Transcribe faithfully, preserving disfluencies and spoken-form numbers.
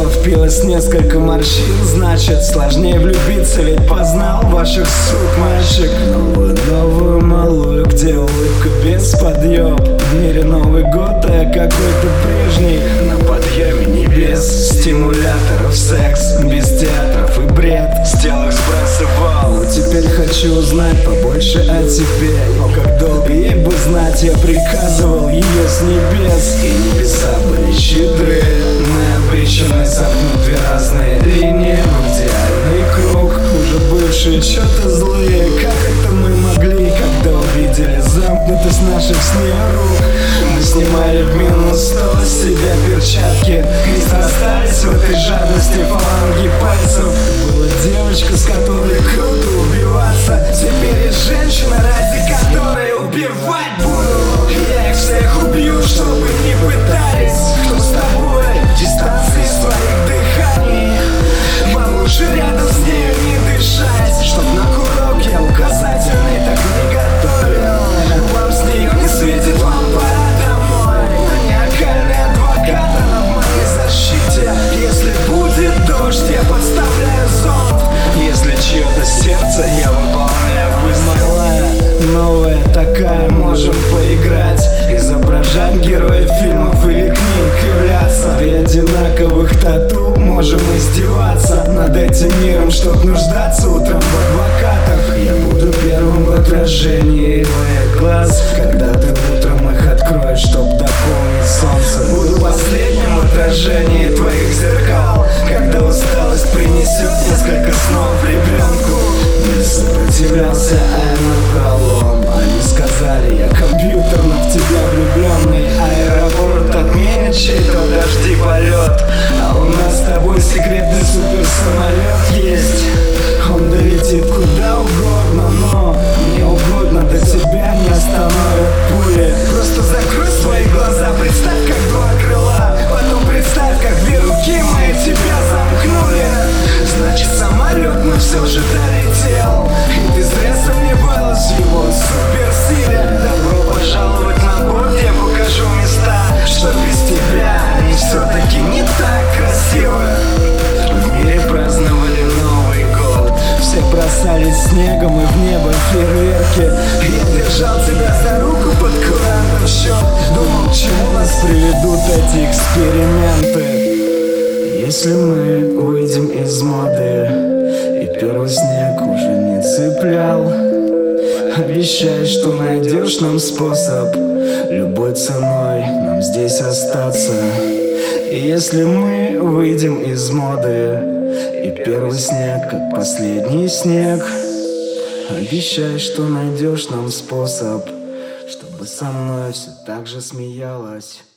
впилось несколько морщин. Значит, сложнее влюбиться, ведь познал ваших сук мальчик. Новую, новую малую, где улыбка без подъем. В мире Новый год, а я какой-то прежний. На подъеме небес, стимуляторов, секс без театров и бред. С тел их сбрасывал. Но теперь хочу узнать побольше о тебе. Но как долго ей бы знать, я приказывал ее с небес. И небеса были щедры. Мы обречены сомкнуть две разные линии в идеальный круг. Уже бывшие что-то злые. Как это мы могли, когда увидели замкнутость наших с ней рук? Мы снимали в минус сто с себя перчатки и срастались в этой жадности фаланги пальцев. Была девочка, с которой круто убиваться. Теперь есть женщина, ради которой убивать буду. Я их всех убью, чтобы не пытались. Кто с тобой? Дистанции своих дыханий. Вам лучше рядом с нею не дышать. Чтоб на курок я указательный так не готовил. Вам с нее не светит, вам пора домой. Маниакальный адвокат, она в моей защите. Если будет дождь, я подставляю зонт. Если чье-то сердце, я выполняю вызов. Малая, новая такая, можем поиграть. Изображать героев фильмов или книг, являться. При одинаковых тату можем издеваться над этим миром, чтоб нуждаться утром в адвокатах. Я буду первым в отражении твоих глаз, когда ты утром их откроешь, чтоб дополнить солнце. Буду последним в отражении твоих зеркал, когда усталость принесет несколько снов ребенку. Не сопротивлялся, а я напролом. Они сказали, я компьютерно в тебя влюбленный. Аэропорт отменит чей-то дожди полет, а у нас с тобой секретный суперсамолет есть. Он долетит куда угодно, но мне угодно до тебя не остановят пули. Просто закрой свои глаза, представь, как два крыла. Потом представь, как две руки мои тебя замкнули. Значит, самолет, но все же долетел. И ты зря сомневалась в его суперсиле. Добро пожаловать на борт, я покажу места, что без тебя они все-таки не так красиво. В мире праздновали Новый год. Все бросались снегом и в небо фейерверки. Я держал тебя за руку под курантом счет. Думал, к чему нас приведут эти эксперименты. Если мы выйдем из моды и первый снег уже не цеплял, обещай, что найдешь нам способ любой ценой нам здесь остаться. И если мы выйдем из моды и первый снег как последний снег, обещай, что найдешь нам способ, чтобы со мной все так же смеялась.